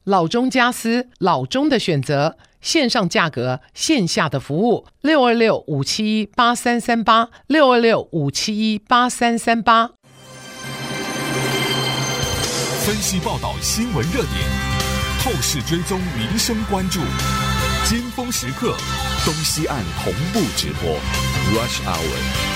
老中家私，老中的选择，线上价格，线下的服务，626-571-8338，626-571-8338。 分析报道新闻热点，透视追踪民生关注，尖峰时刻，东西岸同步直播 Rush Hour。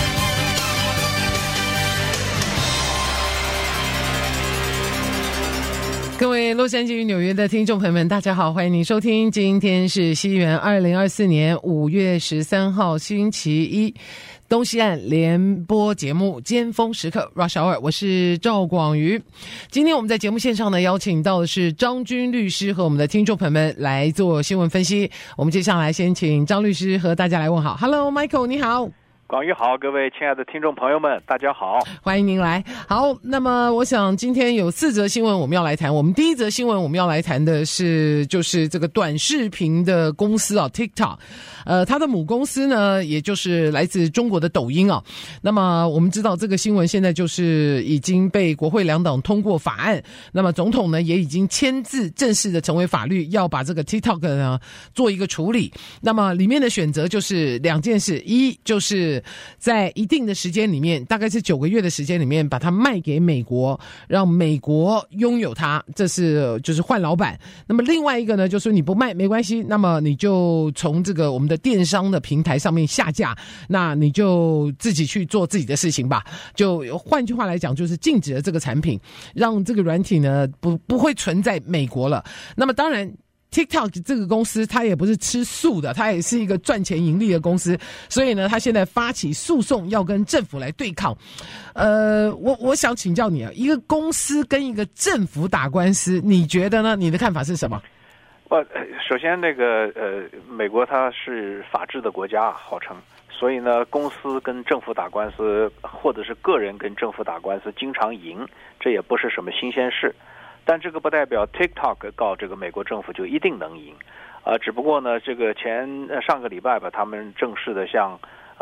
各位洛杉矶与纽约的听众朋友们，大家好，欢迎您收听，今天是西元2024年5月13号星期一，东西岸联播节目尖峰时刻 Rush Hour， 我是赵广瑜。今天我们在节目线上呢，邀请到的是张军律师和我们的听众朋友们来做新闻分析。我们接下来先请张律师和大家来问好。 Hello Michael， 你好。 广宇好，各位亲爱的听众朋友们，大家好， 欢迎您来。好，那么我想今天有4则新闻我们要来谈。我们第一则新闻我们要来谈的是，就是这个短视频的公司啊 TikTok， 它的母公司呢，也就是来自中国的抖音啊。那么我们知道这个新闻现在就是已经被国会两党通过法案，那么总统呢也已经签字正式的成为法律，要把这个 TikTok 呢做一个处理。那么里面的选择就是2件事，一就是在一定的时间里面，大概是9个月的时间里面，把它卖给美国，让美国拥有它，这是就是换老板。那么另外一个呢，就是你不卖没关系，那么你就从这个我们的电商的平台上面下架，那你就自己去做自己的事情吧。就换句话来讲，就是禁止了这个产品，让这个软体呢不会存在美国了。那么当然TikTok 这个公司它也不是吃素的，它也是一个赚钱盈利的公司，所以呢它现在发起诉讼要跟政府来对抗。我想请教你啊，一个公司跟一个政府打官司，你觉得呢？你的看法是什么？ 首先美国它是法治的国家号称，所以呢公司跟政府打官司，或者是个人跟政府打官司经常赢，这也不是什么新鲜事。但这个不代表 TikTok 告这个美国政府就一定能赢，只不过呢，这个上个礼拜吧，他们正式的向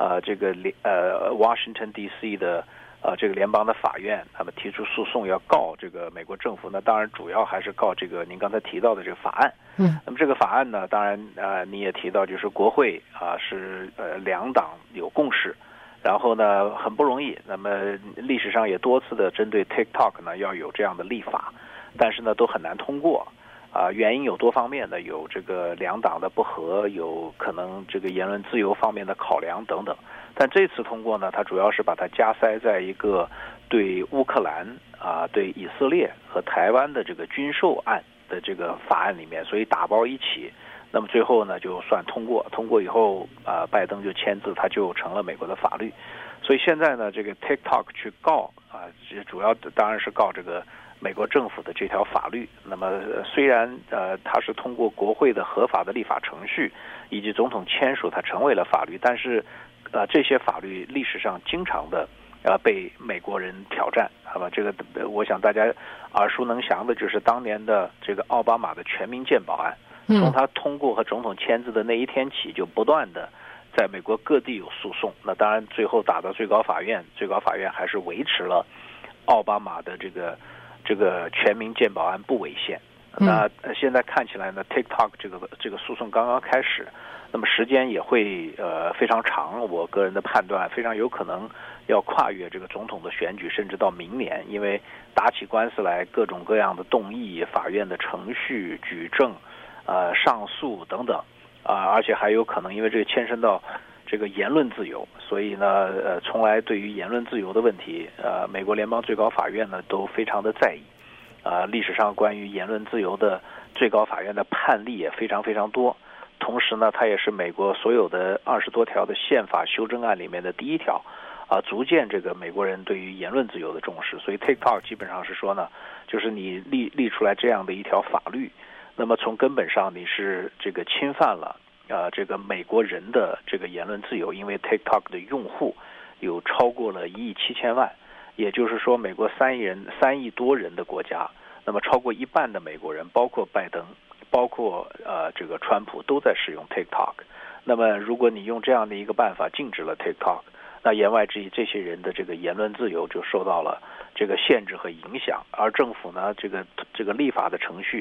Washington DC 的这个联邦的法院，他们提出诉讼要告这个美国政府呢，当然主要还是告这个您刚才提到的这个法案。那么这个法案呢，当然你也提到，就是国会是2党有共识。然后呢，很不容易。那么历史上也多次的针对 TikTok 呢要有这样的立法，但是呢都很难通过。原因有多方面的，有这个2党的不合，有可能这个言论自由方面的考量等等。但这次通过呢，它主要是把它加塞在一个对乌克兰对以色列和台湾的这个军售案的这个法案里面，所以打包一起。那么最后呢，就算通过以后，拜登就签字，它就成了美国的法律。所以现在呢，这个 TikTok 去告主要当然是告这个美国政府的这条法律。那么虽然它是通过国会的合法的立法程序以及总统签署，它成为了法律，但是这些法律历史上经常的被美国人挑战，好吧？这个我想大家耳熟能详的就是当年的这个奥巴马的全民健保案。从他通过和总统签字的那一天起，就不断的在美国各地有诉讼。那当然最后打到最高法院，最高法院还是维持了奥巴马的这个全民健保案不违宪。那现在看起来呢 TikTok 这个诉讼刚刚开始，那么时间也会非常长，我个人的判断非常有可能要跨越这个总统的选举，甚至到明年，因为打起官司来各种各样的动议、法院的程序、举证上诉等等而且还有可能因为这个牵涉到这个言论自由，所以呢从来对于言论自由的问题美国联邦最高法院呢都非常的在意历史上关于言论自由的最高法院的判例也非常非常多。同时呢它也是美国所有的20多条的宪法修正案里面的第一条足见这个美国人对于言论自由的重视。所以 TikTok 基本上是说呢，就是你立出来这样的一条法律，那么从根本上你是这个侵犯了这个美国人的这个言论自由，因为 TikTok 的用户有超过了1亿7千万，也就是说美国3亿多人的国家，那么超过一半的美国人，包括拜登，包括这个川普都在使用 TikTok。那么如果你用这样的一个办法禁止了 TikTok， 那言外之意这些人的这个言论自由就受到了这个限制和影响。而政府呢这个立法的程序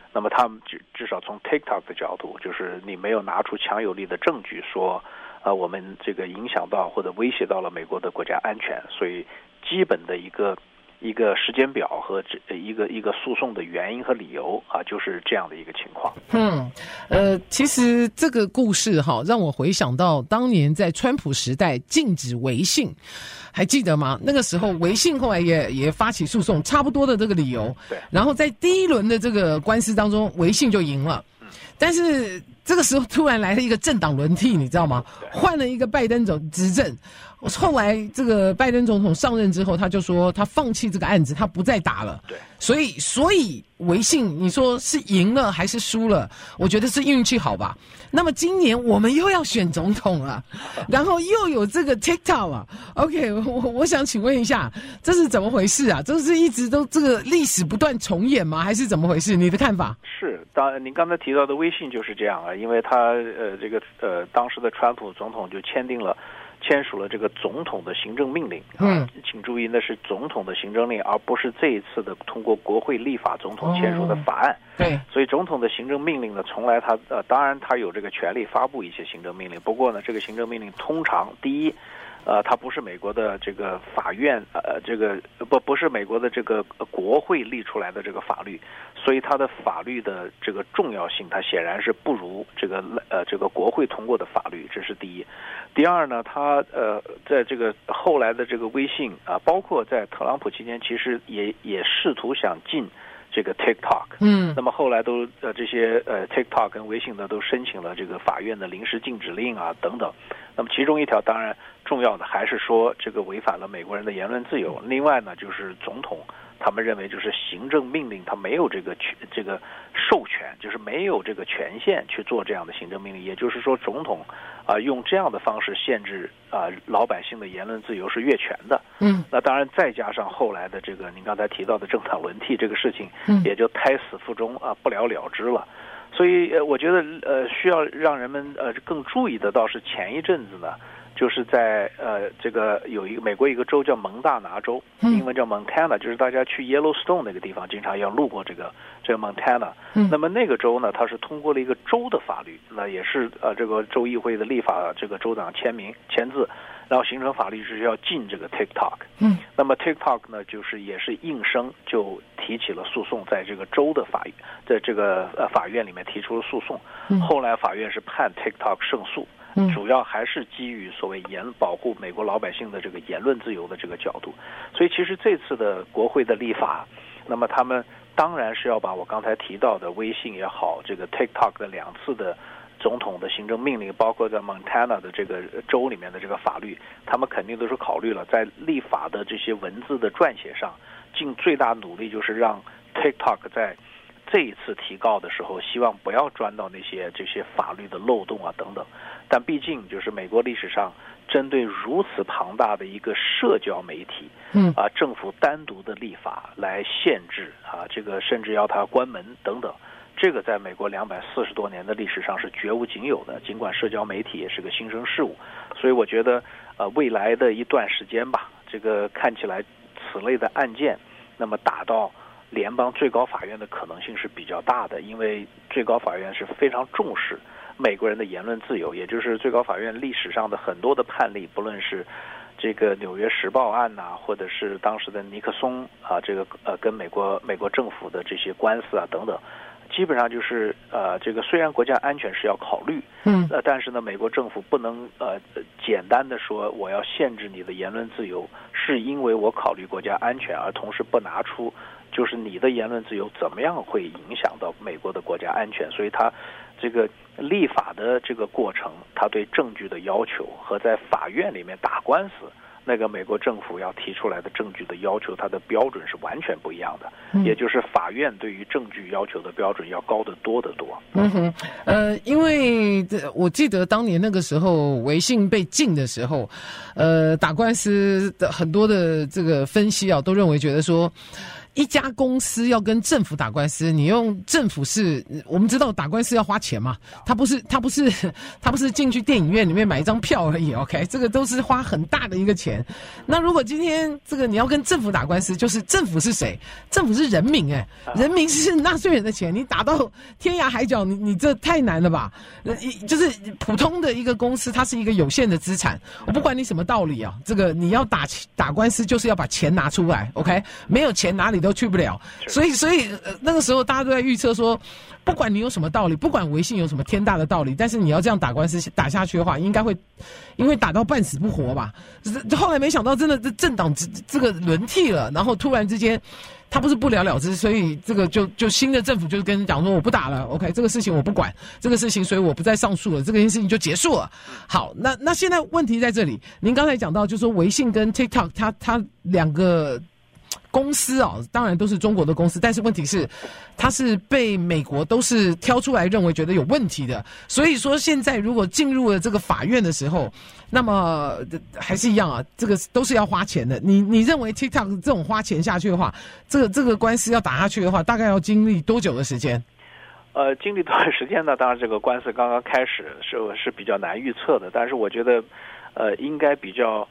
那么他们至少从 TikTok 的角度，就是你没有拿出强有力的证据说，我们这个影响到或者威胁到了美国的国家安全，所以基本的一个时间表和一个诉讼的原因和理由啊，就是这样的一个情况。 其实这个故事让我回想到当年在川普时代禁止微信，还记得吗？那个时候微信后来也发起诉讼，差不多的这个理由。 对。 然后在第一轮的这个官司当中，微信就赢了。但是这个时候突然来了一个政党轮替，你知道吗？换了一个拜登执政。后来这个拜登总统上任之后，他就说他放弃这个案子，他不再打了。 对， 所以微信你说是赢了还是输了？我觉得是运气好吧。那么今年我们又要选总统了，然后又有这个 TikTok 啊。OK， 我想请问一下，这是怎么回事啊？这是一直都这个历史不断重演吗？还是怎么回事？你的看法？ 是，您刚才提到的微信就是这样啊，因为他当时的川普总统就签署了这个总统的行政命令啊，请注意那是总统的行政令，而不是这一次的通过国会立法总统签署的法案。 对， 所以总统的行政命令呢，从来当然他有这个权利发布一些行政命令，不过呢，这个行政命令通常第一，它不是美国的这个法院不是美国的这个国会立出来的这个法律，所以它的法律的这个重要性，它显然是不如这个国会通过的法律，这是第一。第二呢，它在这个后来的这个微信啊，包括在特朗普期间，其实也试图想进这个 TikTok， 那么后来都这些TikTok 跟微信呢都申请了这个法院的临时禁止令啊等等。那么其中一条当然重要的还是说这个违反了美国人的言论自由。另外呢，就是总统他们认为就是行政命令他没有这个授权，就是没有这个权限去做这样的行政命令，也就是说总统用这样的方式限制老百姓的言论自由是越权的。那当然再加上后来的这个您刚才提到的政党轮替这个事情，也就胎死腹中啊，不了了之了。所以我觉得需要让人们更注意的倒是前一阵子呢，就是在这个有一个美国一个州叫蒙大拿州，英文叫 Montana， 就是大家去 Yellowstone 那个地方经常要路过这个 Montana。那么那个州呢，它是通过了一个州的法律，那也是这个州议会的立法这个州长签字，然后形成法律是要禁这个 TikTok。那么 TikTok 呢，就是也是应声就提起了诉讼，在这个州的法院里面提出了诉讼。后来法院是判 TikTok 胜诉。主要还是基于所谓保护美国老百姓的这个言论自由的这个角度，所以其实这次的国会的立法，那么他们当然是要把我刚才提到的微信也好，这个 TikTok 的2次的总统的行政命令，包括在 Montana 的这个州里面的这个法律，他们肯定都是考虑了在立法的这些文字的撰写上，尽最大努力就是让 TikTok 在这一次提告的时候，希望不要钻到这些法律的漏洞啊等等。但毕竟就是美国历史上针对如此庞大的一个社交媒体，政府单独的立法来限制这个甚至要它关门等等，这个在美国240多年的历史上是绝无仅有的。尽管社交媒体也是个新生事物，所以我觉得未来的一段时间吧，这个看起来此类的案件，那么打到联邦最高法院的可能性是比较大的，因为最高法院是非常重视美国人的言论自由，也就是最高法院历史上的很多的判例，不论是这个纽约时报案呐，或者是当时的尼克松这个跟美国政府的这些官司啊等等，基本上就是这个虽然国家安全是要考虑，但是呢，美国政府不能简单的说我要限制你的言论自由，是因为我考虑国家安全，而同时不拿出就是你的言论自由怎么样会影响到美国的国家安全。所以他这个立法的这个过程，他对证据的要求和在法院里面打官司那个美国政府要提出来的证据的要求，它的标准是完全不一样的，也就是法院对于证据要求的标准要高得多得多。 因为我记得当年那个时候微信被禁的时候，打官司的很多的这个分析都认为觉得说， 一家公司要跟政府打官司，你用政府是，我们知道打官司要花钱嘛，他不是进去电影院里面买一张票而已 ，OK， 这个都是花很大的一个钱。那如果今天这个你要跟政府打官司，就是政府是谁？政府是人民人民是纳税人的钱，你打到天涯海角，你这太难了吧？就是普通的一个公司，它是一个有限的资产，我不管你什么道理啊，这个你要打官司就是要把钱拿出来 ，OK， 没有钱哪里都去不了。所以那个时候大家都在预测说，不管你有什么道理，不管微信有什么天大的道理，但是你要这样打官司打下去的话，应该会因为打到半死不活吧。后来没想到真的政党这个轮替了，然后突然之间他不是不了了之，所以这个就新的政府就跟讲说我不打了 ，OK， 这个事情我不管，这个事情所以我不再上诉了，这个事情就结束了。好，那现在问题在这里，您刚才讲到就是说微信跟 TikTok 它两个公司当然都是中国的公司，但是问题是它是被美国都是挑出来认为觉得有问题的，所以说现在如果进入了这个法院的时候，那么还是一样啊，这个都是要花钱的。你认为 TikTok 这种花钱下去的话，这个官司要打下去的话，大概要经历多久的时间？ 经历多少时间呢？当然这个官司刚刚开始是比较难预测的，但是我觉得应该比较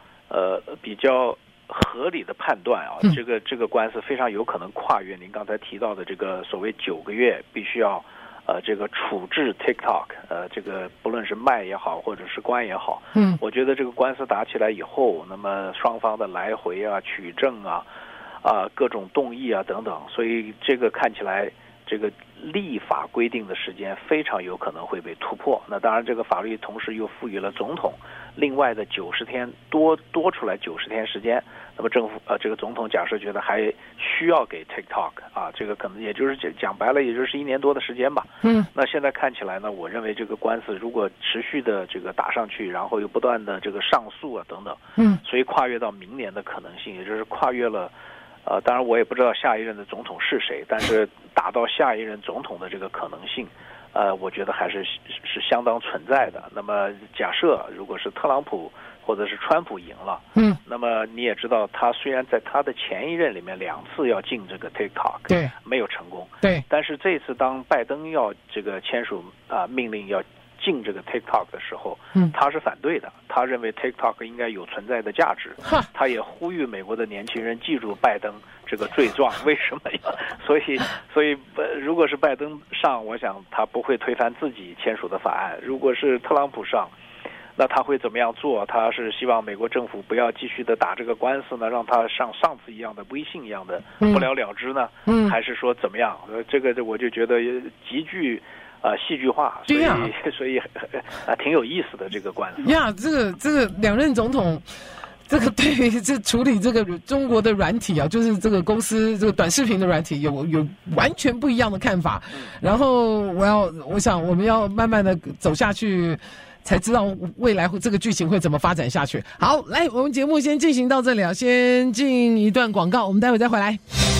合理的判断啊，这个官司非常有可能跨越您刚才提到的这个所谓9个月必须要这个处置 TikTok， 这个不论是卖也好或者是关也好，我觉得这个官司打起来以后，那么双方的来回啊、取证啊、各种动议啊等等，所以这个看起来这个立法规定的时间非常有可能会被突破。那当然这个法律同时又赋予了总统另外的90天多出来90天时间，那么政府这个总统假设觉得还需要给 TikTok 这个可能也就是讲白了也就是1年多的时间吧。那现在看起来呢，我认为这个官司如果持续的这个打上去，然后又不断的这个上诉啊等等，所以跨越到明年的可能性，也就是跨越了当然我也不知道下一任的总统是谁，但是打到下一任总统的这个可能性我觉得还是相当存在的。那么假设如果是特朗普或者是川普赢了，那么你也知道他虽然在他的前一任里面2次要进这个 TikTok， 对， 没有成功， 对， 但是这次当拜登要这个签署命令要进这个 TikTok 的时候，他是反对的，他认为 TikTok 应该有存在的价值，他也呼吁美国的年轻人记住拜登这个罪状，为什么呀？所以如果是拜登上，我想他不会推翻自己签署的法案；如果是特朗普上，那他会怎么样做？他是希望美国政府不要继续的打这个官司呢，让他上次一样的微信一样的不了了之呢？还是说怎么样？这个我就觉得极具戏剧化，所以挺有意思的这个官司。 这个2任总统，这个对于这处理这个中国的软体就是这个公司这个短视频的软体有完全不一样的看法。然后我想我们要慢慢的走下去，才知道未来这个剧情会怎么发展下去。好，来，我们节目先进行到这里先进一段广告，我们待会再回来。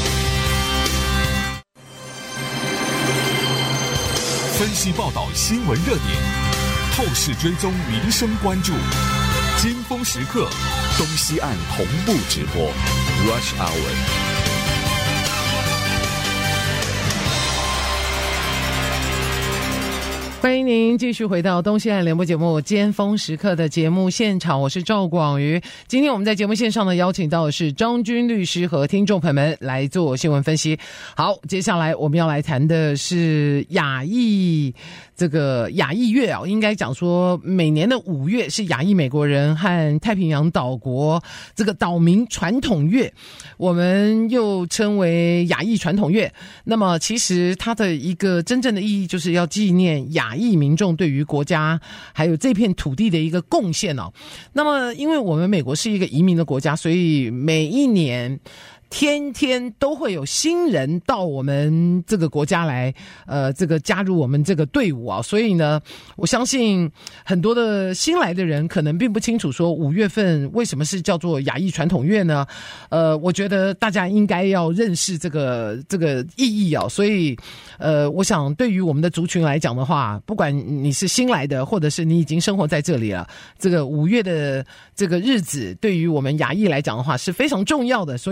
分析报道新闻热点，透视追踪民生关注，尖峰时刻，东西岸同步直播 Rush Hour。 欢迎您继续回到东西岸联播节目尖峰时刻的节目现场，我是赵广瑜。今天我们在节目线上呢邀请到的是张军律师和听众朋友们来做新闻分析。好，接下来我们要来谈的是亚裔月应该讲说每年的5月是亚裔美国人和太平洋岛国这个岛民传统月，我们又称为亚裔传统月。那么其实它的一个真正的意义就是要纪念亚裔民众对于国家还有这片土地的一个贡献那么因为我们美国是一个移民的国家，所以每一年天天都会有新人到我们这个国家来这个加入我们这个队伍所以呢我相信很多的新来的人可能并不清楚说5月份为什么是叫做亚裔传统月呢。我觉得大家应该要认识这个意义所以我想对于我们的族群来讲的话，不管你是新来的或者是你已经生活在这里了，这个5月的这个日子对于我们亚裔来讲的话是非常重要的。所以呢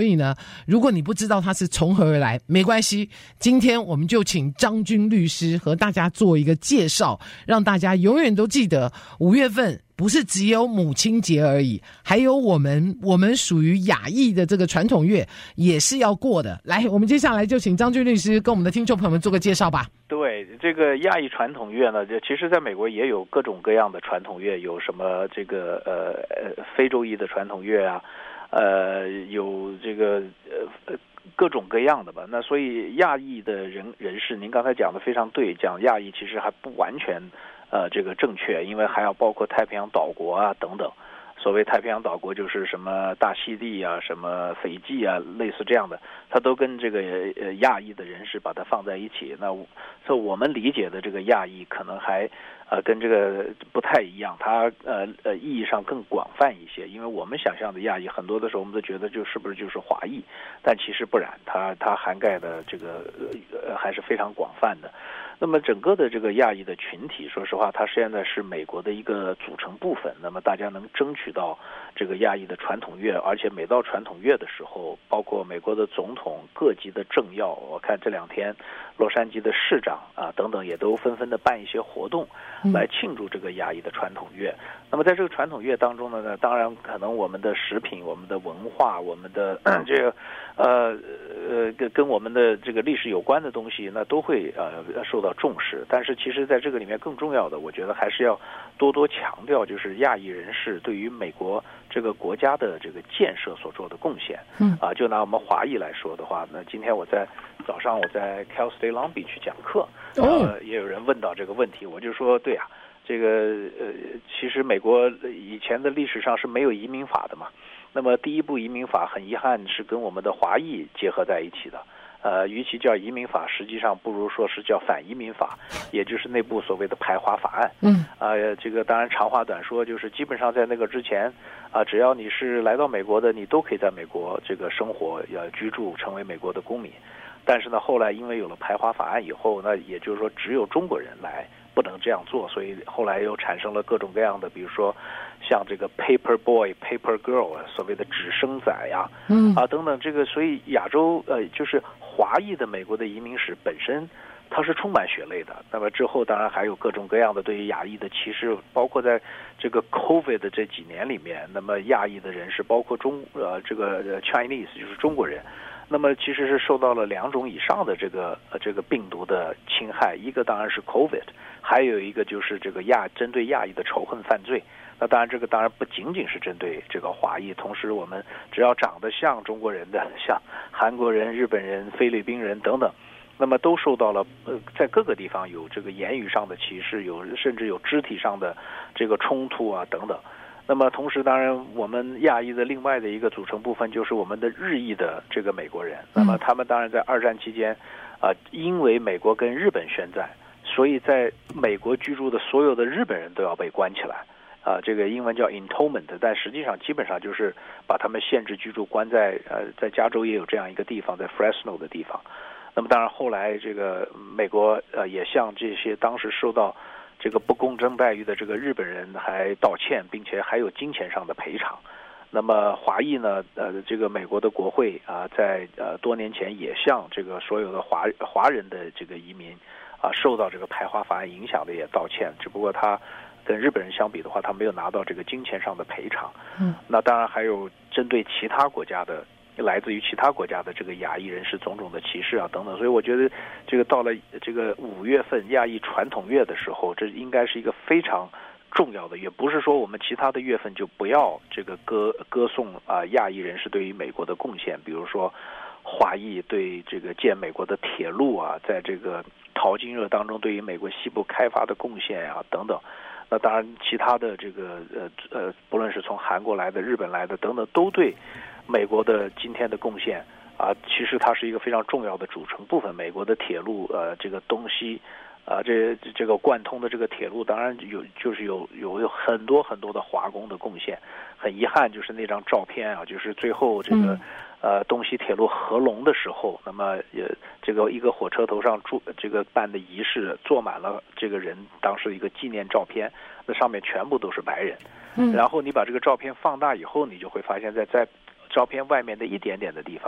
如果你不知道它是从何而来，没关系，今天我们就请张军律师和大家做一个介绍，让大家永远都记得5月份不是只有母亲节而已，还有我们属于亚裔的这个传统乐也是要过的。来，我们接下来就请张军律师跟我们的听众朋友们做个介绍吧。 对，这个亚裔传统乐呢，其实在美国也有各种各样的传统乐，有什么这个非洲裔的传统乐啊，有这个各种各样的吧。那所以亚裔的人士，您刚才讲的非常对，讲亚裔其实还不完全这个正确，因为还要包括太平洋岛国啊等等。所谓太平洋岛国就是什么大溪地啊、什么斐济啊，类似这样的，它都跟这个亚裔的人士把它放在一起。那所以我们理解的这个亚裔可能还跟这个不太一样，它意义上更广泛一些。因为我们想象的亚裔很多的时候我们都觉得是不是就是华裔，但其实不然，它涵盖的这个还是非常广泛的。那么整个的这个亚裔的群体，说实话，它现在是美国的一个组成部分。那么大家能争取到这个亚裔的传统乐，而且每到传统乐的时候，包括美国的总统、各级的政要，我看这2天洛杉矶的市长啊等等也都纷纷的办一些活动来庆祝这个亚裔的传统乐。那么在这个传统乐当中呢，当然可能我们的食品、我们的文化、我们的这个跟我们的这个历史有关的东西，那都会受到重视。但是其实在这个里面更重要的，我觉得还是要多多强调，就是亚裔人士对于美国这个国家的这个建设所做的贡献。就拿我们华裔来说的话，那今天早上我在 Cal State Long Beach 讲课，也有人问到这个问题，我就说对啊，这个其实美国以前的历史上是没有移民法的嘛。那么第一部移民法很遗憾是跟我们的华裔结合在一起的。与其叫移民法，实际上不如说是叫反移民法，也就是那部所谓的排华法案。这个当然长话短说，就是基本上在那个之前只要你是来到美国的，你都可以在美国这个生活、居住，成为美国的公民。但是呢，后来因为有了排华法案以后，那也就是说只有中国人来，不能这样做，所以后来又产生了各种各样的，比如说像这个 paper boy、paper girl 所谓的纸生仔呀，等等，这个所以亚洲就是华裔的美国的移民史本身它是充满血泪的。那么之后当然还有各种各样的对于亚裔的歧视，包括在这个 COVID 的这几年里面，那么亚裔的人士，包括这个 Chinese 就是中国人，那么其实是受到了2种以上的这个病毒的侵害。一个当然是 COVID， 还有一个就是这个针对亚裔的仇恨犯罪。那当然这个当然不仅仅是针对这个华裔，同时我们只要长得像中国人的，像韩国人、日本人、菲律宾人等等，那么都受到了在各个地方有这个言语上的歧视，甚至有肢体上的这个冲突啊等等。那么同时当然我们亚裔的另外的一个组成部分就是我们的日裔的这个美国人。那么他们当然在2战期间因为美国跟日本宣战，所以在美国居住的所有的日本人都要被关起来。这个英文叫 internment， 但实际上基本上就是把他们限制居住，关在在加州也有这样一个地方，在 Fresno 的地方。那么当然后来这个美国也向这些当时受到这个不公正待遇的这个日本人还道歉，并且还有金钱上的赔偿。那么华裔呢，这个美国的国会在多年前也向这个所有的华人的这个移民受到这个排华法案影响的也道歉，只不过他跟日本人相比的话，他没有拿到这个金钱上的赔偿。那当然还有针对其他国家的，来自于其他国家的这个亚裔人士种种的歧视等等。所以我觉得这个到了这个5月份亚裔传统月的时候，这应该是一个非常重要的月，不是说我们其他的月份就不要这个歌颂亚裔人士对于美国的贡献，比如说华裔对这个建美国的铁路在这个淘金热当中对于美国西部开发的贡献等等。那当然其他的这个不论是从韩国来的、日本来的等等，都对美国的今天的贡献其实它是一个非常重要的组成部分。美国的铁路这个东西这个贯通的这个铁路，当然有很多很多的华工的贡献。很遗憾，就是那张照片就是最后这个东西铁路合龙的时候，那么这个一个火车头上这个办的仪式坐满了这个人当时一个纪念照片，那上面全部都是白人。然后你把这个照片放大以后，你就会发现在照片外面的一点点的地方，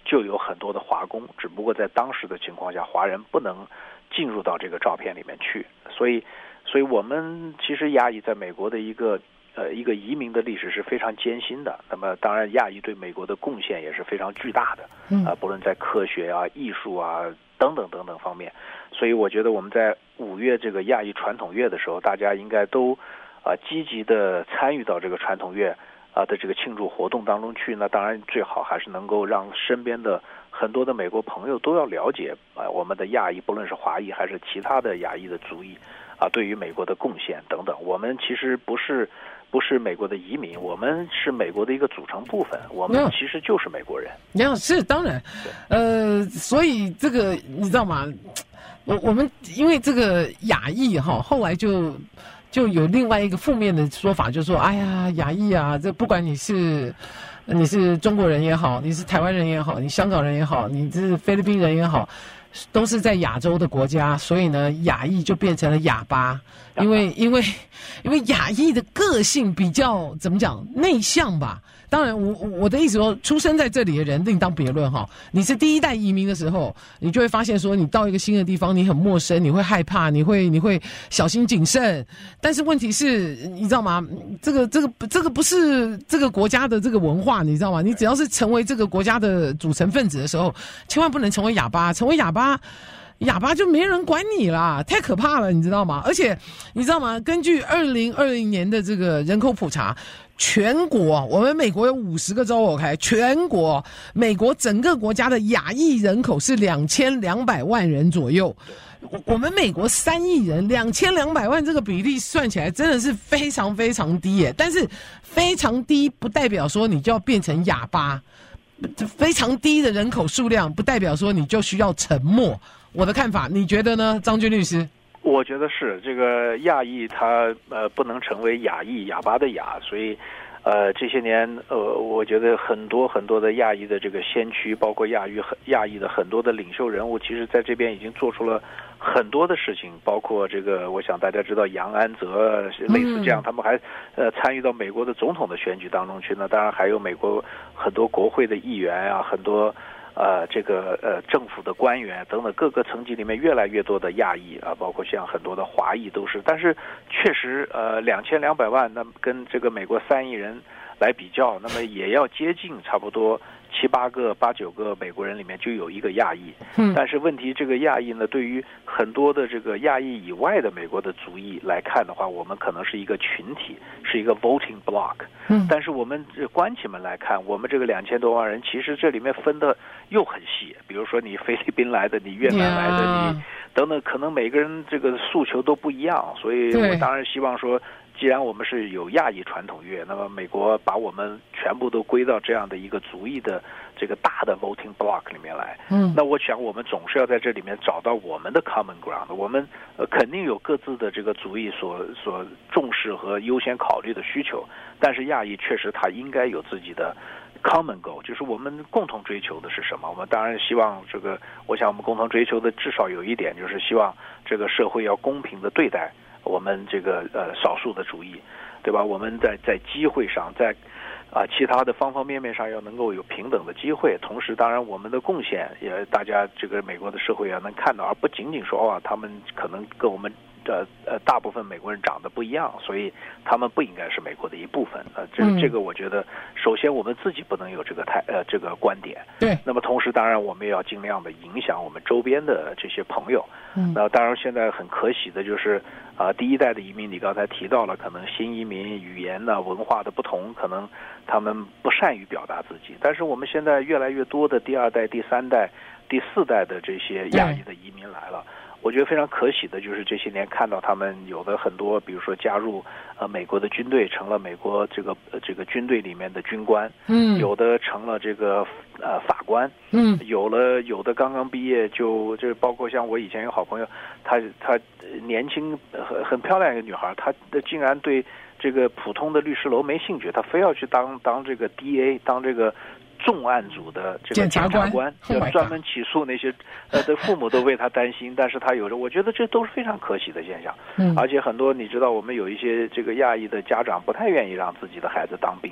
就有很多的华工，只不过在当时的情况下，华人不能进入到这个照片里面去，所以我们其实亚裔在美国的一个移民的历史是非常艰辛的。那么当然，亚裔对美国的贡献也是非常巨大的，不论在科学啊、艺术啊等等方面。所以我觉得我们在5月这个亚裔传统月的时候，大家应该都积极的参与到这个传统月的这个庆祝活动当中去。那当然最好还是能够让身边的很多的美国朋友都要了解我们的亚裔，不论是华裔还是其他的亚裔的族裔对于美国的贡献等等。我们其实不是美国的移民，我们是美国的一个组成部分，我们其实就是美国人。 是当然，所以这个你知道吗？我们因为这个亚裔后来就有另外一个负面的说法，就是说，哎呀，亚裔啊，这不管你是中国人也好，你是台湾人也好，你香港人也好，你是菲律宾人也好，都是在亚洲的国家，所以呢，亚裔就变成了哑巴，因为亚裔的个性比较怎么讲内向吧。当然我的意思说，出生在这里的人另当别论哈。你是第一代移民的时候，你就会发现说，你到一个新的地方，你很陌生，你会害怕，你会小心谨慎。但是问题是，你知道吗？这个不是这个国家的这个文化，你知道吗？你只要是成为这个国家的组成分子的时候，千万不能成为哑巴，成为哑巴就没人管你啦，太可怕了，你知道吗？而且你知道吗？根据2020年的这个人口普查，全国我们美国有50个州，OK， 全国美国整个国家的亚裔人口是2200万人左右。我们美国3亿人，2200万这个比例算起来真的是非常非常低耶。但是非常低不代表说你就要变成哑巴，非常低的人口数量不代表说你就需要沉默。我的看法，你觉得呢，张军律师？ 我觉得是这个亚裔他不能成为亚裔，哑巴的哑，所以这些年我觉得很多的亚裔的这个先驱，包括亚裔的很多的领袖人物，其实在这边已经做出了很多的事情，包括这个我想大家知道杨安泽类似这样，他们还参与到美国的总统的选举当中去呢。当然还有美国很多国会的议员啊，很多政府的官员等等各个层级里面越来越多的亚裔啊，包括像很多的华裔都是。但是确实2200万，那跟这个美国3亿人来比较，那么也要接近差不多7、8个、8、9个美国人里面就有一个亚裔。但是问题这个亚裔呢，对于很多的这个亚裔以外的美国的族裔来看的话，我们可能是一个群体，是一个 voting block。但是我们关起门来看，我们这个2000多万人，其实这里面分的又很细。比如说你菲律宾来的，你越南来的，你等等，可能每个人这个诉求都不一样。所以我当然希望说，既然我们是有亚裔传统月，那么美国把我们全部都归到这样的一个族裔的这个大的 voting block 里面来。那我想我们总是要在这里面找到我们的 common ground。我们肯定有各自的这个族裔所重视和优先考虑的需求，但是亚裔确实它应该有自己的 common goal， 就是我们共同追求的是什么。我们当然希望这个，我想我们共同追求的至少有一点，就是希望这个社会要公平的对待我们这个少数的族裔，对吧？我们在机会上，在其他的方方面面上要能够有平等的机会。同时当然我们的贡献也大家这个美国的社会也能看到，而不仅仅说他们可能跟我们大部分美国人长得不一样，所以他们不应该是美国的一部分。这个我觉得首先我们自己不能有这个观点。 对。 那么同时当然我们也要尽量的影响我们周边的这些朋友。那当然现在很可喜的就是第一代的移民，你刚才提到了，可能新移民语言呢、文化的不同，可能他们不善于表达自己。但是我们现在越来越多的第2代、第3代、第4代的这些亚裔的移民来了。我觉得非常可喜的就是这些年看到他们有的很多，比如说加入美国的军队，成了美国这个军队里面的军官，有的成了这个法官，有的刚刚毕业就包括像我以前有好朋友，她年轻很漂亮一个女孩，她竟然对这个普通的律师楼没兴趣，她非要去当这个 DA， 当这个重案组的这个检察官，要专门起诉那些的父母都为他担心，但是他有着，我觉得这都是非常可喜的现象。而且很多你知道，我们有一些这个亚裔的家长不太愿意让自己的孩子当兵，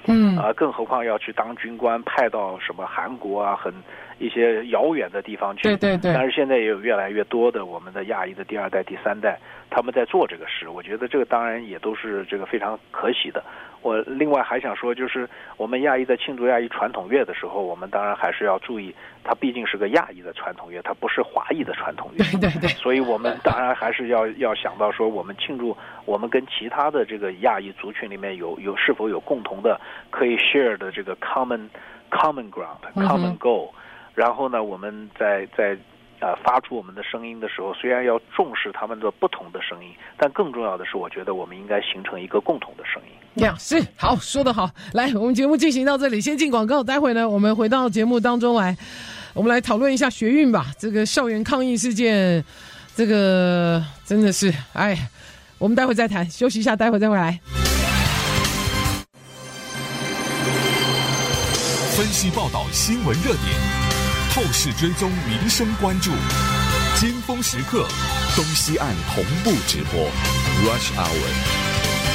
更何况要去当军官，派到什么韩国啊，一些遥远的地方去。 对。 但是现在也有越来越多的我们的亚裔的第二代、第三代，他们在做这个事。我觉得这个当然也都是这个非常可喜的。我另外还想说，就是我们亚裔在庆祝亚裔传统月的时候，我们当然还是要注意，它毕竟是个亚裔的传统月，它不是华裔的传统月。 对。 所以我们当然还是要想到说，我们庆祝我们跟其他的这个亚裔族群里面是否有共同的可以 share 的这个 common ground、common goal。然后呢，我们在发出我们的声音的时候，虽然要重视他们的不同的声音，但更重要的是，我觉得我们应该形成一个共同的声音。 是好，说得好。来，我们节目进行到这里，先进广告，待会呢，我们回到节目当中来，我们来讨论一下学运吧。这个校园抗议事件，这个真的是，我们待会再谈，休息一下，待会再回来。 分析报道新闻热点，透视追踪民生关注，尖峰时刻，东西岸同步直播 Rush Hour。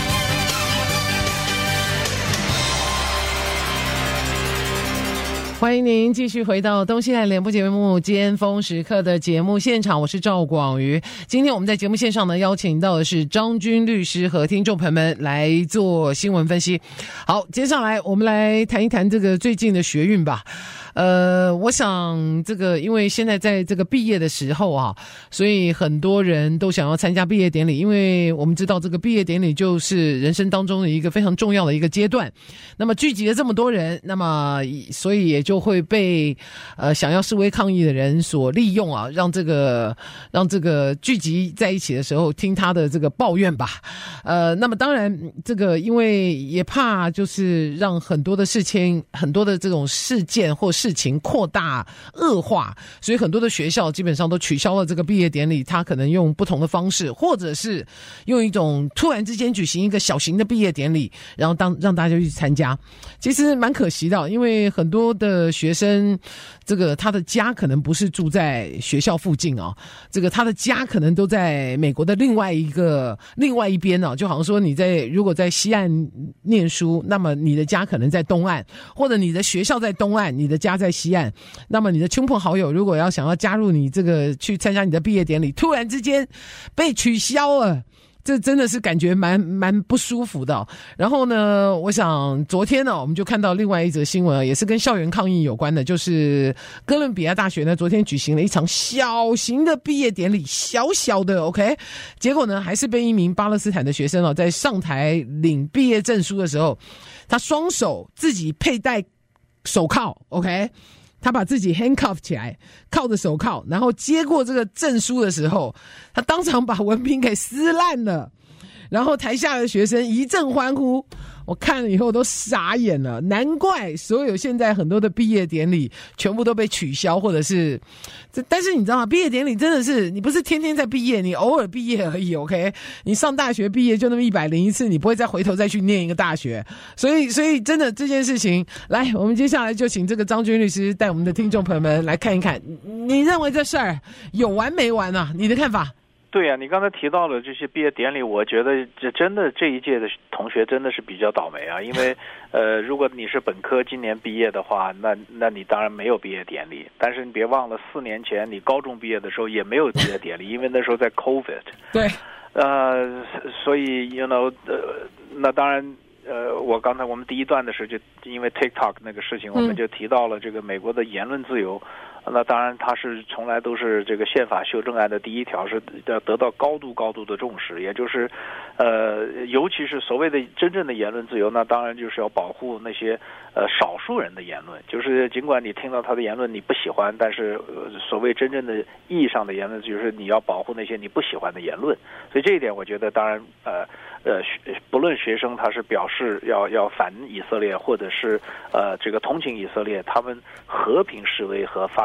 欢迎您继续回到东西岸联播节目尖峰时刻的节目现场，我是赵广瑜。今天我们在节目线上呢，邀请到的是张军律师和听众朋友们来做新闻分析。好，接下来我们来谈一谈这个最近的学运吧。我想这个因为现在在这个毕业的时候啊，所以很多人都想要参加毕业典礼，因为我们知道这个毕业典礼就是人生当中的一个非常重要的一个阶段。那么聚集了这么多人，那么所以也就会被想要示威抗议的人所利用啊，让这个聚集在一起的时候听他的这个抱怨吧。那么当然这个因为也怕就是让很多的事情、很多的这种事件或事情扩大恶化，所以很多的学校基本上都取消了这个毕业典礼，他可能用不同的方式，或者是用一种突然之间举行一个小型的毕业典礼，然后让大家去参加。其实蛮可惜的，因为很多的学生这个他的家可能不是住在学校附近啊，这个他的家可能都在美国的另外一边啊，就好像说你如果在西岸念书，那么你的家可能在东岸，或者你的学校在东岸，你的家在西岸，那么你的亲朋好友如果想要加入你这个去参加你的毕业典礼，突然之间被取消了，这真的是感觉蛮不舒服的。然后呢，我想昨天呢，我们就看到另外一则新闻，也是跟校园抗议有关的，就是哥伦比亚大学呢昨天举行了一场小型的毕业典礼，小的 OK， 结果呢还是被一名巴勒斯坦的学生在上台领毕业证书的时候，他双手自己佩戴手铐 OK， 他把自己 handcuff 起来，靠着手铐，然后接过这个证书的时候，他当场把文凭给撕烂了，然后台下的学生一阵欢呼，我看了以后都傻眼了。难怪所有现在很多的毕业典礼全部都被取消，或者是但是你知道吗？毕业典礼真的是你不是天天在毕业，你偶尔毕业而已 OK， 你上大学毕业就那么101次，你不会再回头再去念一个大学。所以真的这件事情，来我们接下来就请这个张军律师带我们的听众朋友们来看一看，你认为这事儿有完没完啊？你的看法？ 对呀，你刚才提到了这些毕业典礼，我觉得这一届的同学真的是比较倒霉啊，因为如果你是本科今年毕业的话，那你当然没有毕业典礼，但是你别忘了4年前你高中毕业的时候也没有毕业典礼，因为那时候在 COVID。 对。 所以那当然我们第一段的时候就因为 TikTok 那个事情，我们就提到了这个美国的言论自由。那当然它是从来都是这个宪法修正案的第一条是要得到高度的重视，也就是尤其是所谓的真正的言论自由，那当然就是要保护那些少数人的言论，就是尽管你听到他的言论你不喜欢，但是所谓真正的意义上的言论就是你要保护那些你不喜欢的言论。所以这一点我觉得当然不论学生他是表示要反以色列，或者是这个同情以色列，他们和平示威和发表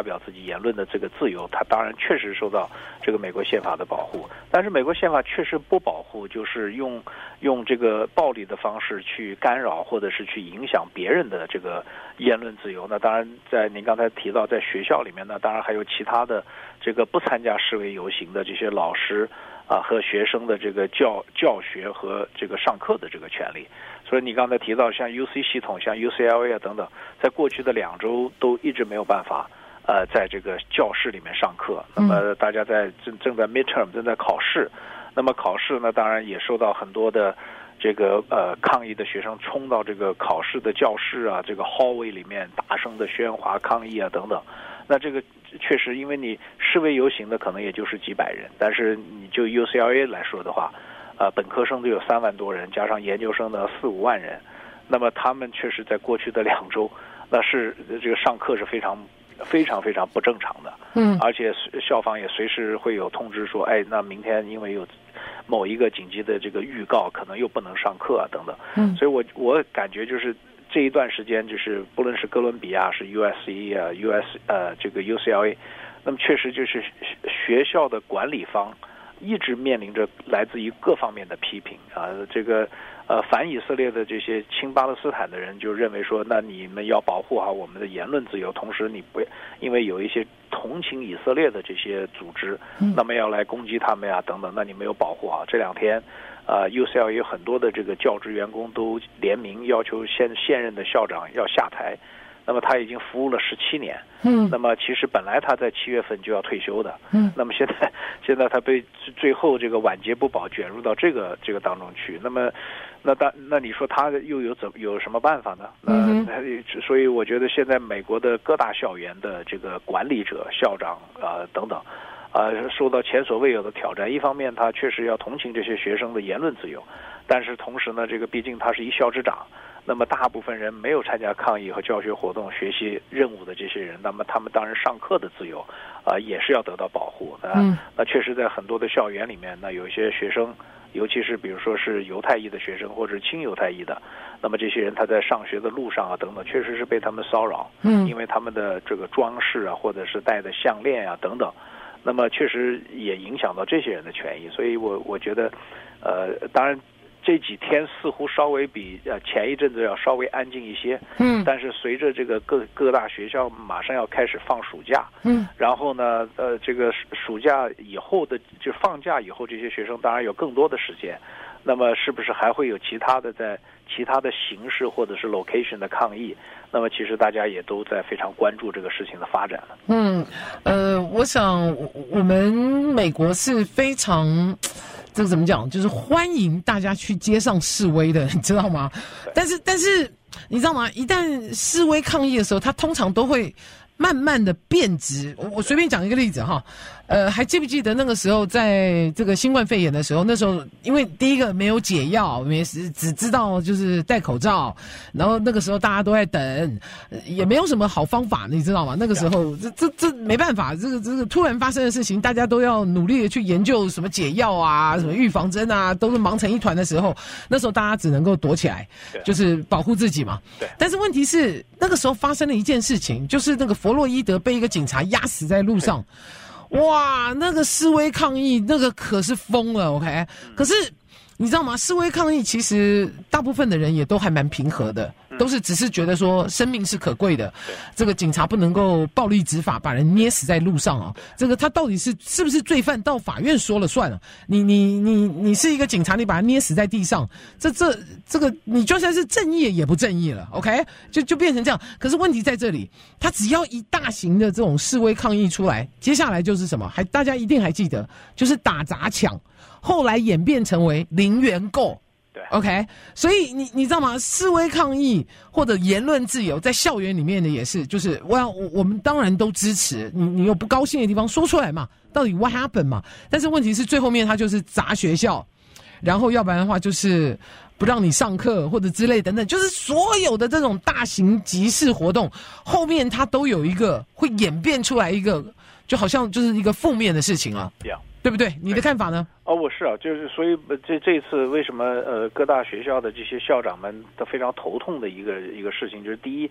表自己言论的这个自由，它当然确实受到这个美国宪法的保护，但是美国宪法确实不保护，就是用这个暴力的方式去干扰或者是去影响别人的这个言论自由。那当然，在您刚才提到在学校里面呢，当然还有其他的这个不参加示威游行的这些老师和学生的这个教学和这个上课的这个权利。所以你刚才提到像 UC 系统、像 UCLA 啊等等，在过去的2周都一直没有办法在这个教室里面上课。那么大家正在 midterm 正在考试，那么考试呢，当然也受到很多的这个抗议的学生冲到这个考试的教室啊，这个 hallway 里面大声的喧哗抗议啊等等。那这个确实，因为你示威游行的可能也就是几百人，但是你就 UCLA 来说的话，本科生都有3万多人，加上研究生的4-5万人，那么他们确实在过去的2周，那是这个上课是非常不正常的。而且校方也随时会有通知说，哎，那明天因为有某一个紧急的这个预告，可能又不能上课啊等等。所以我感觉就是这一段时间，就是不论是哥伦比亚、是 USC 啊、这个 UCLA， 那么确实就是学校的管理方一直面临着来自于各方面的批评啊。这个反以色列的这些亲巴勒斯坦的人就认为说，那你们要保护好我们的言论自由，同时你不因为有一些同情以色列的这些组织，那么要来攻击他们呀等等，那你没有保护好。这2天UCLA 有很多的这个教职员工都联名要求现任的校长要下台。那么他已经服务了17年，那么其实本来他在7月份就要退休的，那么现在他被最后这个晚节不保卷入到这个当中去，那么那你说他又有什么办法呢？所以我觉得现在美国的各大校园的这个管理者、校长等等，受到前所未有的挑战。一方面他确实要同情这些学生的言论自由，但是同时呢，这个毕竟他是一校之长。那么大部分人没有参加抗议和教学活动、学习任务的这些人，那么他们当然上课的自由也是要得到保护。那确实在很多的校园里面，那有一些学生，尤其是比如说是犹太裔的学生或者亲犹太裔的，那么这些人他在上学的路上啊等等，确实是被他们骚扰，因为他们的这个装饰啊，或者是戴的项链啊等等，那么确实也影响到这些人的权益。所以我觉得当然这几天似乎稍微比前一阵子要稍微安静一些，但是随着这个各大学校马上要开始放暑假，然后呢，这个暑假以后的就放假以后，这些学生当然有更多的时间，那么是不是还会有其他的形式或者是 location 的抗议？那么其实大家也都在非常关注这个事情的发展了。 我想我们美国是非常。这个怎么讲？就是欢迎大家去街上示威的，你知道吗？但是你知道吗？一旦示威抗议的时候，它通常都会慢慢的变质。我随便讲一个例子哈，还记不记得那个时候在这个新冠肺炎的时候，那时候因为第一个没有解药，也是只知道就是戴口罩，然后那个时候大家都在等，也没有什么好方法，你知道吗？那个时候这没办法，这个突然发生的事情，大家都要努力的去研究什么解药啊，什么预防针啊，都是忙成一团的时候，那时候大家只能够躲起来，就是保护自己嘛。但是问题是那个时候发生了一件事情，就是那个弗洛伊德被一个警察压死在路上。哇，那个示威抗议，那个可是疯了 ，OK？ 可是你知道吗？示威抗议其实大部分的人也都还蛮平和的，都是只是觉得说生命是可贵的，这个警察不能够暴力执法，把人捏死在路上啊！这个他到底是不是罪犯，到法院说了算了。你是一个警察，你把他捏死在地上，这个你就算是正义也不正义了 ，OK？ 就变成这样。可是问题在这里，他只要一大型的这种示威抗议出来，接下来就是什么？大家一定还记得，就是打砸抢。后来演变成为零元购， 对 ，OK， 所以你知道吗？示威抗议或者言论自由，在校园里面的也是，就是我们当然都支持你有不高兴的地方说出来嘛，到底 what happened 嘛？但是问题是最后面他就是砸学校，然后要不然的话就是不让你上课或者之类等等，就是所有的这种大型集市活动后面它都有一个会演变出来一个，就好像就是一个负面的事情了。对不对？你的看法呢？ 我是啊，就是所以这一次为什么各大学校的这些校长们都非常头痛的一个事情，就是第一，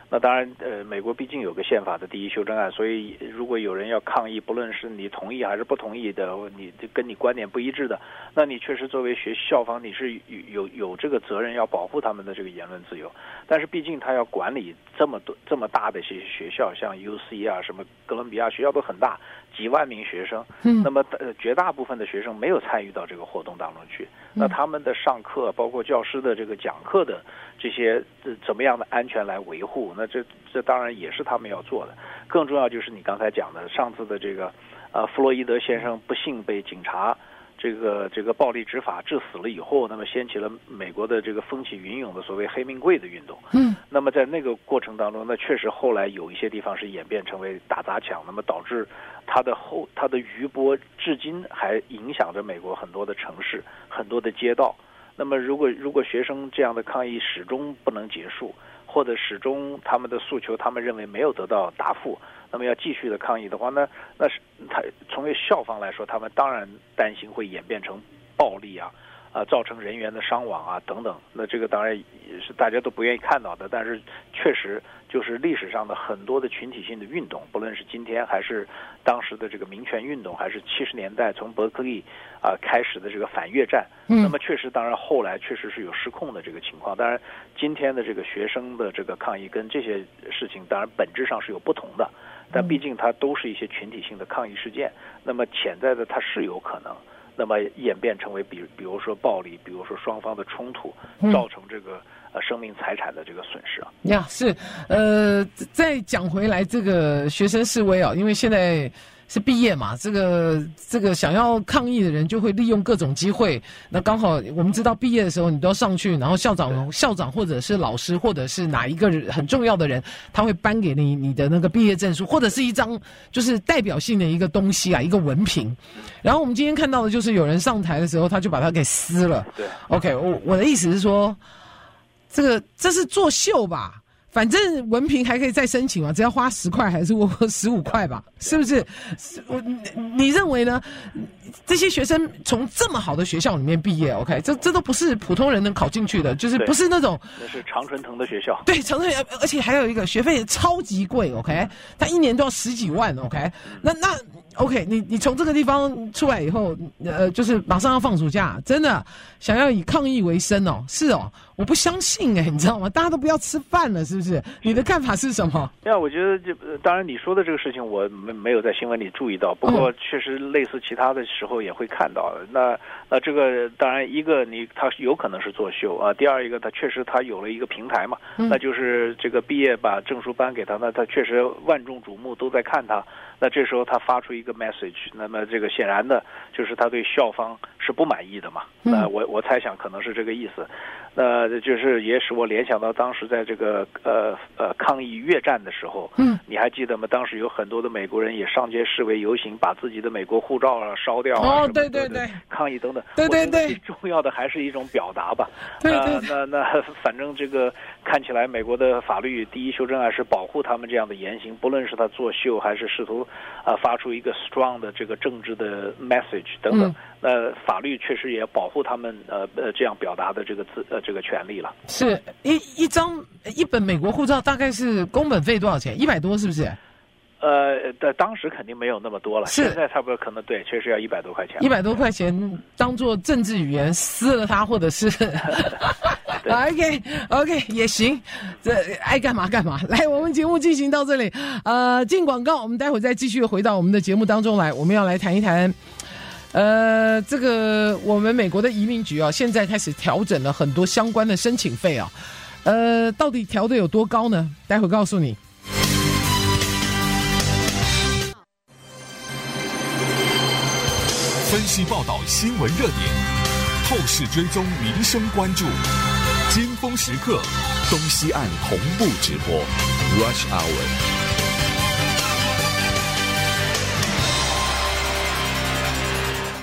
那当然，美国毕竟有个宪法的第一修正案，所以如果有人要抗议，不论是你同意还是不同意的，你跟你观点不一致的，那你确实作为校方，你是有这个责任要保护他们的这个言论自由。但是毕竟他要管理这么大的一些学校，像 UC 啊，什么哥伦比亚学校都很大，几万名学生，那么绝大部分的学生没有参与到这个活动当中去，那他们的上课，包括教师的这个讲课的这些怎么样的安全来维护，那这当然也是他们要做的。更重要就是你刚才讲的上次的这个弗洛伊德先生不幸被警察这个暴力执法致死了以后，那么掀起了美国的这个风起云涌的所谓黑命贵的运动。那么在那个过程当中，那确实后来有一些地方是演变成为打砸抢，那么导致它的余波至今还影响着美国很多的城市、很多的街道。那么如果学生这样的抗议始终不能结束，或者始终他们的诉求他们认为没有得到答复，那么要继续的抗议的话，那是他从校方来说，他们当然担心会演变成暴力啊，造成人员的伤亡啊等等。那这个当然也是大家都不愿意看到的，但是确实就是历史上的很多的群体性的运动，不论是今天还是当时的这个民权运动，还是70年代从伯克利开始的这个反越战，那么确实当然后来确实是有失控的这个情况。当然今天的这个学生的这个抗议跟这些事情当然本质上是有不同的，但毕竟它都是一些群体性的抗议事件，那么潜在的它是有可能那么演变成为比如说暴力，比如说双方的冲突，造成这个生命财产的这个损失啊。 呀，是再讲回来这个学生示威因为现在是毕业嘛，这个想要抗议的人就会利用各种机会。那刚好我们知道毕业的时候你都要上去，然后校长或者是老师或者是哪一个很重要的人，他会颁给你的那个毕业证书，或者是一张就是代表性的一个东西一个文凭。然后我们今天看到的就是有人上台的时候，他就把它给撕了。 对 ，OK， 我的意思是说，这是作秀吧？反正文凭还可以再申请嘛，只要花10块还是15块吧，是不是？你认为呢？这些学生从这么好的学校里面毕业 ，OK， 这都不是普通人能考进去的，就是不是那种。 那是常春藤的学校。 对，常春藤，而且还有一个学费超级贵 ，OK， 他1年都要10几万 ，OK， 那 OK， 你从这个地方出来以后，就是马上要放暑假，真的想要以抗议为生是我不相信你知道吗？大家都不要吃饭了，是不是？你的看法是什么？ 我觉得当然你说的这个事情我没有在新闻里注意到，不过确实类似其他的时候也会看到。那这个当然一个他有可能是作秀第二一个他确实他有了一个平台嘛，那就是这个毕业把证书颁给他，那他确实万众瞩目都在看他。那这时候他发出一个 message， 那么这个显然的就是他对校方是不满意的嘛。那我猜想可能是这个意思。就是也使我联想到当时在这个抗议越战的时候，你还记得吗？当时有很多的美国人也上街示威游行，把自己的美国护照烧掉对， 抗议等等。 对， 最重要的还是一种表达吧。 对， 那反正这个看起来美国的法律第一修正案是保护他们这样的言行，不论是他作秀还是试图发出一个 strong 的这个政治的 message 等等。法律确实也保护他们这样表达的这个权利了。 是一本美国护照大概是工本费多少钱？100多是不是？ 当时肯定没有那么多了，现在差不多可能对，确实要100多块钱。 100多块钱当做政治语言撕了它，或者是OK 也行，这爱干嘛干嘛。来，我们节目进行到这里，进广告，我们待会再继续回到我们的节目当中来，我们要来谈一谈。这个我们美国的移民局现在开始调整了很多相关的申请费到底调的有多高呢？待会告诉你。 分析报道新闻热点，透视追踪民生关注，尖峰时刻，东西岸同步直播 Rush Hour。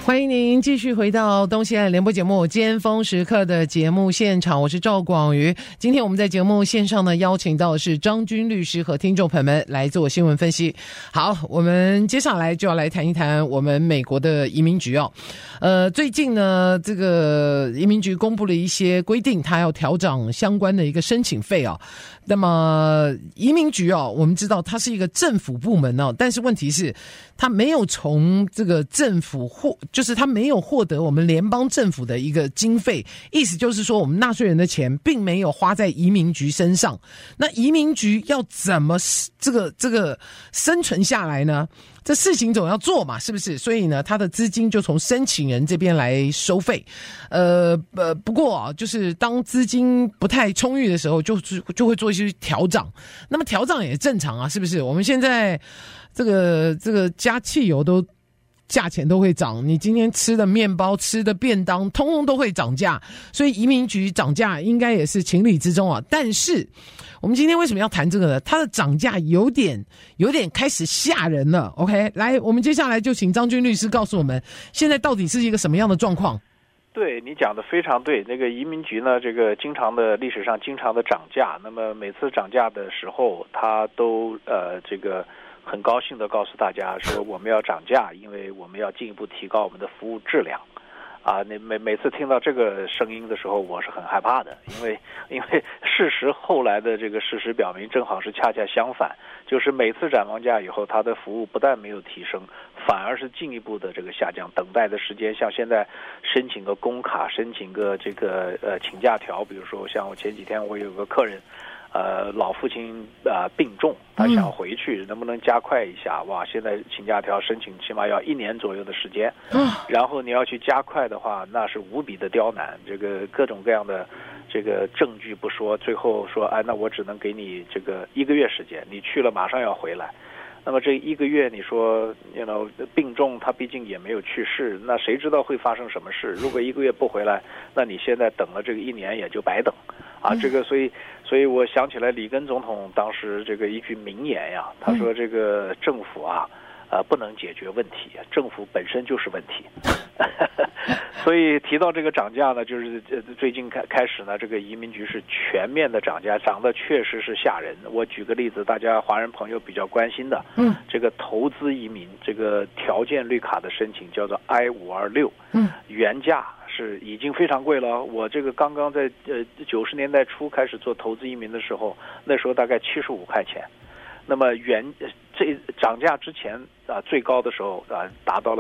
欢迎您继续回到东西岸联播节目《尖峰时刻》的节目现场，我是赵广瑜。今天我们在节目线上呢，邀请到的是张军律师和听众朋友们来做新闻分析。好，我们接下来就要来谈一谈我们美国的移民局哦。最近呢，这个移民局公布了一些规定，它要调整相关的一个申请费哦。那么移民局哦，我们知道它是一个政府部门哦，但是问题是它没有从这个政府就是它没有获得我们联邦政府的一个经费，意思就是说我们纳税人的钱并没有花在移民局身上。那移民局要怎么这个生存下来呢？这事情总要做嘛，是不是？所以呢，他的资金就从申请人这边来收费。不过啊，就是当资金不太充裕的时候，就会做一些调整。那么调整也正常啊，是不是？我们现在这个加汽油都价钱都会涨，你今天吃的面包、吃的便当，通通都会涨价，所以移民局涨价应该也是情理之中啊。但是我们今天为什么要谈这个呢？它的涨价有点开始吓人了。OK， 来，我们接下来就请张军律师告诉我们，现在到底是一个什么样的状况？ 对，你讲的非常对。那个移民局呢，这个历史上经常的涨价，那么每次涨价的时候，他都这个很高兴的告诉大家说我们要涨价，因为我们要进一步提高我们的服务质量。啊，每次听到这个声音的时候，我是很害怕的，因为事实后来的这个事实表明，正好是恰恰相反，就是每次涨完价以后，它的服务不但没有提升，反而是进一步的这个下降。等待的时间，像现在申请个工卡，申请个这个请假条，比如说像我前几天我有个客人。老父亲病重，他想回去，能不能加快一下？哇，现在请假条申请起码要1年左右的时间，然后你要去加快的话，那是无比的刁难。这个各种各样的这个证据不说，最后说，那我只能给你这个1个月时间，你去了马上要回来。那么这1个月，你说病重，他毕竟也没有去世，那谁知道会发生什么事？如果1个月不回来，那你现在等了这个1年也就白等。这个所以我想起来里根总统当时这个一句名言呀，他说这个政府不能解决问题，政府本身就是问题。所以提到这个涨价呢，就是最近开始呢，这个移民局是全面的涨价，涨得确实是吓人。我举个例子，大家华人朋友比较关心的，这个投资移民这个条件绿卡的申请叫做 I-526，原价是已经非常贵了。我这个刚刚在90年代初开始做投资移民的时候，那时候大概75块钱。那么这涨价之前最高的时候达到了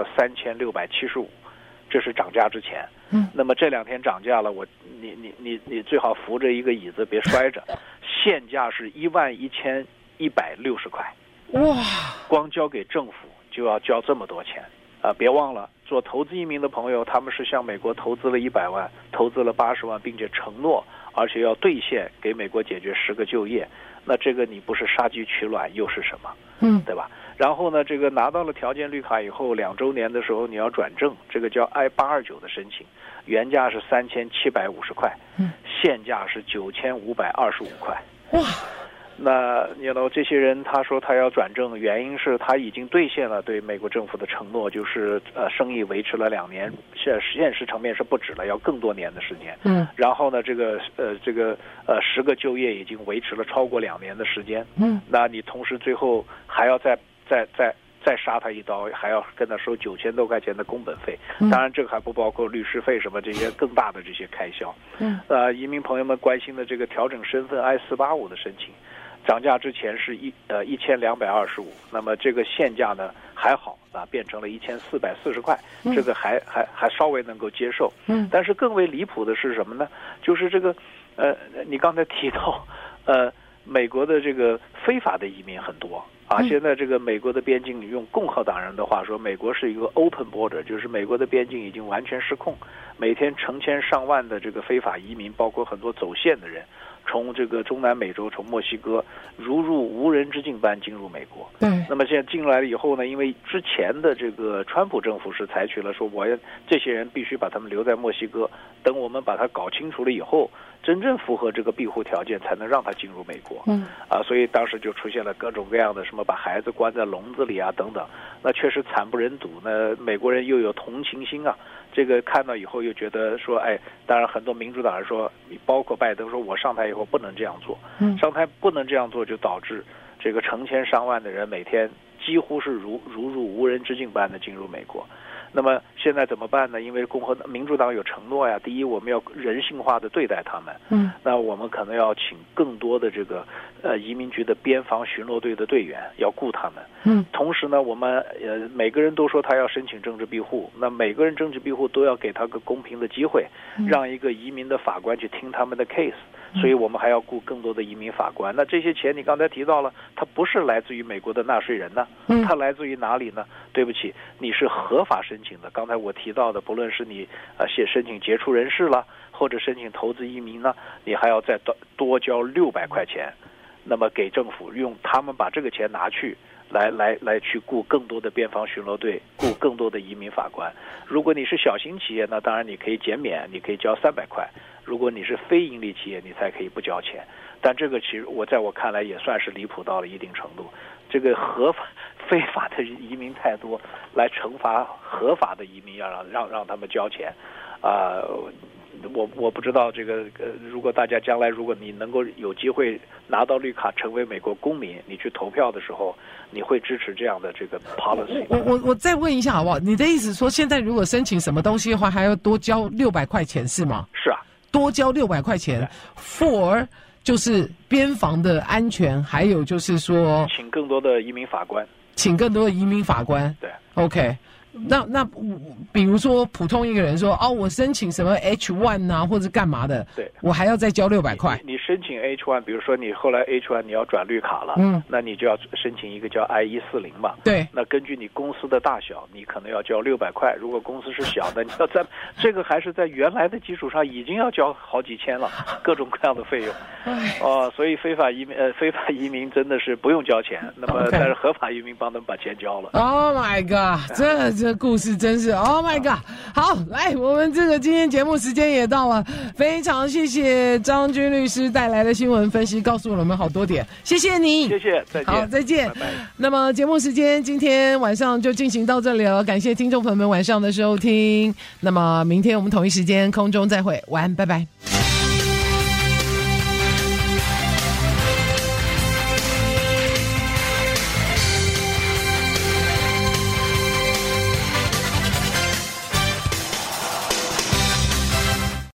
3675，这是涨价之前。那么这2天涨价了，你最好扶着一个椅子别摔着。现价是11160块，哇！光交给政府就要交这么多钱别忘了，做投资移民的朋友，他们是向美国投资了100万，投资了80万，并且承诺，而且要兑现，给美国解决10个就业。那这个你不是杀鸡取卵又是什么？对吧？然后呢，这个拿到了条件绿卡以后，2周年的时候你要转正，这个叫 I-829的申请，原价是3750块，现价是9525块。哇！那这些人他说他要转正，原因是他已经兑现了对美国政府的承诺，就是生意维持了2年，现实层面是不止了，要更多年的时间。然后呢，这个10个就业已经维持了超过2年的时间。那你同时最后还要再杀他一刀，还要跟他收9000多块钱的工本费。当然这个还不包括律师费什么这些更大的这些开销。移民朋友们关心的这个调整身份 I-485的申请，涨价之前是1225，那么这个现价呢还好变成了1440块，这个还稍微能够接受。但是更为离谱的是什么呢？就是这个你刚才提到美国的这个非法的移民很多现在这个美国的边境，用共和党人的话说，美国是一个 open border， 就是美国的边境已经完全失控，每天成千上万的这个非法移民，包括很多走线的人从这个中南美洲，从墨西哥如入无人之境般进入美国。 对。 那么现在进来了以后呢，因为之前的这个川普政府是采取了说，我要这些人必须把他们留在墨西哥，等我们把它搞清楚了以后，真正符合这个庇护条件，才能让他进入美国。所以当时就出现了各种各样的什么把孩子关在笼子里啊等等，那确实惨不忍睹。那美国人又有同情心啊，这个看到以后又觉得说，当然很多民主党人说，包括拜登说，我上台以后不能这样做，上台不能这样做，就导致这个成千上万的人每天几乎是如入无人之境般的进入美国。那么现在怎么办呢？因为民主党有承诺呀，第一我们要人性化的对待他们，那我们可能要请更多的这个移民局的边防巡逻队的队员要雇他们，同时呢，我们每个人都说他要申请政治庇护，那每个人政治庇护都要给他个公平的机会，让一个移民的法官去听他们的 case，所以我们还要雇更多的移民法官。那这些钱你刚才提到了，它不是来自于美国的纳税人呢，它来自于哪里呢？对不起，你是合法申请的。刚才我提到的，不论是你申请杰出人士了，或者申请投资移民呢，你还要再多交600块钱，那么给政府用他们把这个钱拿去来去雇更多的边防巡逻队，雇更多的移民法官。如果你是小型企业呢，当然你可以减免，你可以交300块。如果你是非盈利企业，你才可以不交钱。但这个其实在我看来也算是离谱到了一定程度。这个非法的移民太多，来惩罚合法的移民，要让他们交钱，我不知道这个如果大家将来如果你能够有机会拿到绿卡成为美国公民，你去投票的时候，你会支持这样的这个 policy？ 我再问一下好不好？你的意思说现在如果申请什么东西的话，还要多交600块钱是吗？ 是啊， 多交600块钱 for 就是边防的安全，还有就是说请更多的移民法官， 对 OK。那比如说普通一个人说我申请什么 H1 啊或者干嘛的， 对， 我还要再交600块。 你申请 H1， 比如说你后来 H1 你要转绿卡了，那你就要申请一个叫 I-140嘛。 对， 那根据你公司的大小，你可能要交600块。如果公司是小的，你要在这个还是在原来的基础上已经要交好几千了，各种各样的费用。所以非法移民真的是不用交钱，那么但是合法移民帮他们把钱交了。 Oh my god， 这故事真是 Oh my god！ 好，来，我们这个今天节目时间也到了，非常谢谢张军律师带来的新闻分析，告诉我们好多点，谢谢你， 谢谢，再见， 好，再见， 拜拜。 那么节目时间今天晚上就进行到这里了，感谢听众朋友们晚上的收听，那么明天我们同一时间空中再会，晚安，拜拜。